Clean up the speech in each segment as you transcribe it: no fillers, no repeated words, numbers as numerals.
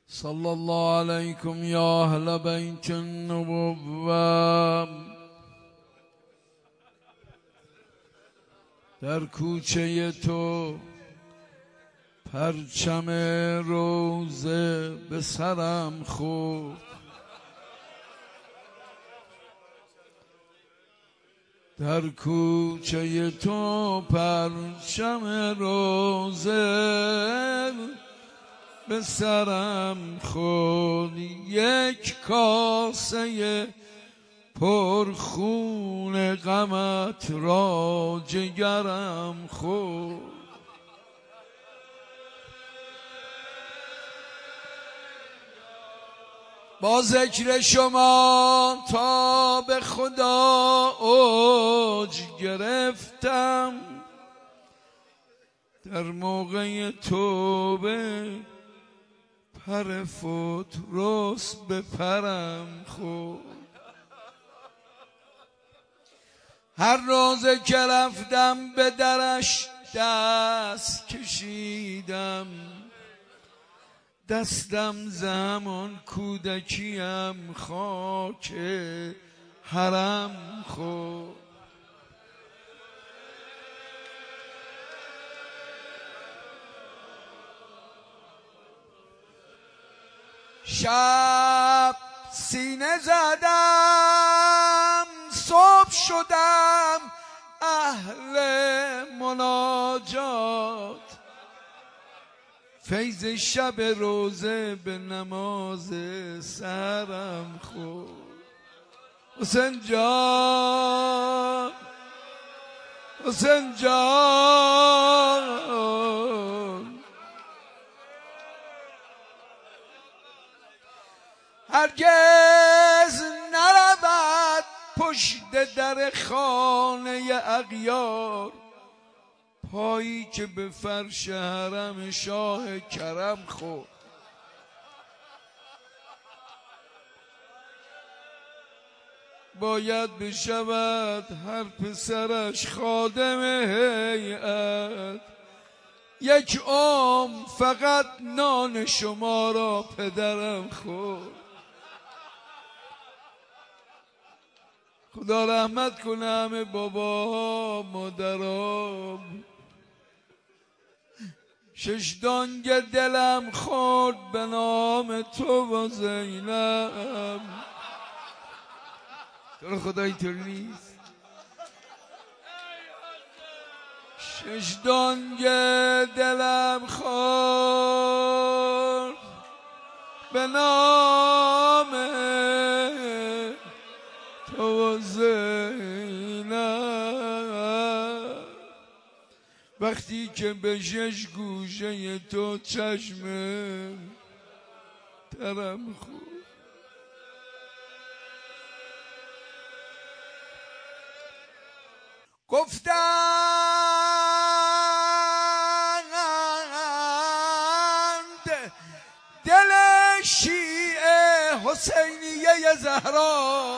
صلى الله عليكم يا أهل بيت النبوة. در کوچه تو پرچم روزه به سرم خورد، در کوچه تو پرچم روزه به سرم خورد، یک کاسه پرخون غمت را جگرم خورد. با ذکر شما تا به خدا اوج گرفتم، در موقع توبه پر فوتروس به پرم خورد. هر روز که رفتم به درش دست کشیدم، دستم زمان کودکیم خاک حرم خورد. شب سینه زدم، صبح شدم اهل مناجات، فیض شب روزه به نماز سرم خورد. حسین جان، حسین جان، هرگز نرود پشت در خانه اغیار، پایی که به فرش حرم شاه کرم خورد. باید بشود هر پسرش خادم هیئت، یک فقط نان شما را پدرم خورد. خدا رحمت کنه همه باباها مادرام. شش دانگ دلم خورد به نام تو و زینب. تو خدا اینطور نیست. شش دانگ دلم خورد به نام تو و زینب، وقتی که به شش گوشه تو چشم ترم خورد. گفتند دل شیعه حسینیه زهرا،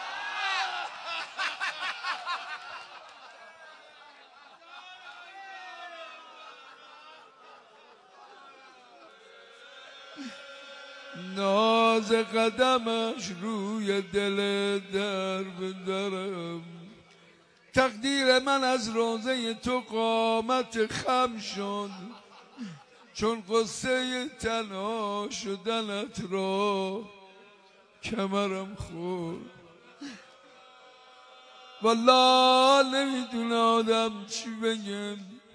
ناز قدمش روی دل در به درم. تقدیر من از روزه تو قامت خم شد، چون قصه تنها شدنت را کمرم خورد. والله نمیدونه آدم چی بگم،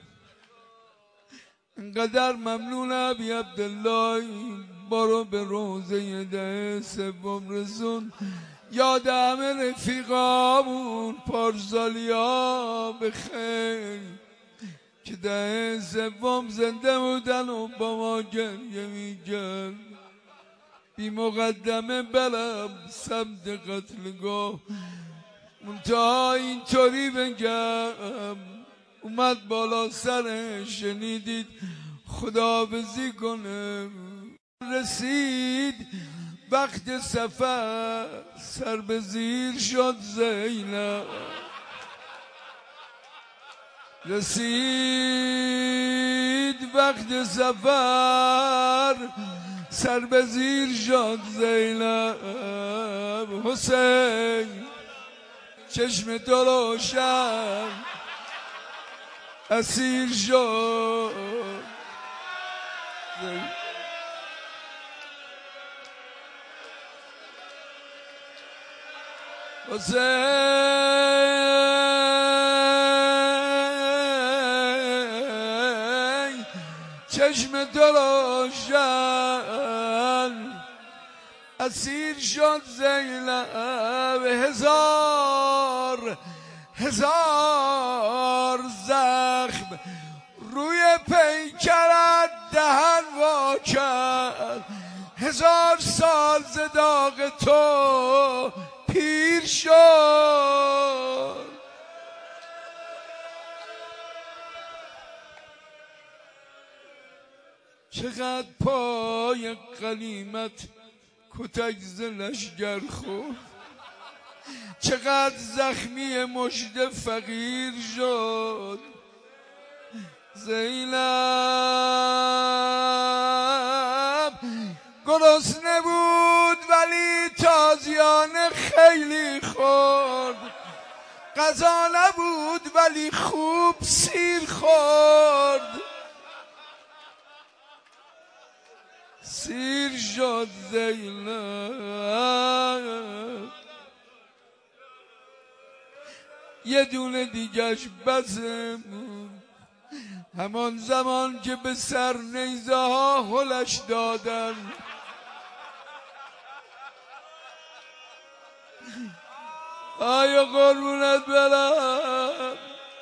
انقدر ممنون ابی عبدالله. بارو به روزه 10 سوم رسون، یاد همه رفیقامون پارسالیا بخیر که 10 سوم زنده بودن و با ما گریه میگن. بی مقدمه برم سمت قتلگاه، منتها اینطوری بگم اومد بالا سرش، شنیدید خداحافظی کنه. رسید وقت سفر، سر به زیر شد زینب. رسید وقت سفر، سر به زیر شد زینب حسین چشم تو روشن اسیر شد حسین چشم تو روشن اسیر شد زینب هزار زخم روی پیکرت دهن وا کرد 1000 سال ز داغ تو پیر شد چقدر پای غنیمت کتک ز لشگر خورد چقدر زخمی مژده فقیر شد زینب گرسنه بود ولی تازیانه خیلی خورد غذا نبود ولی خوب سیر خورد سیر شد زینب یه دونه دیگش بسه همان زمان که به سر نیزه ها هلش دادن آیا قربونت برم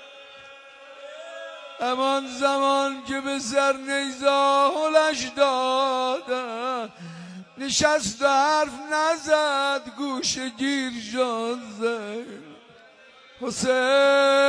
همان زمان که به سر نیزه ها هلش دادن نشست و حرف نزد گوش گیر شد حسین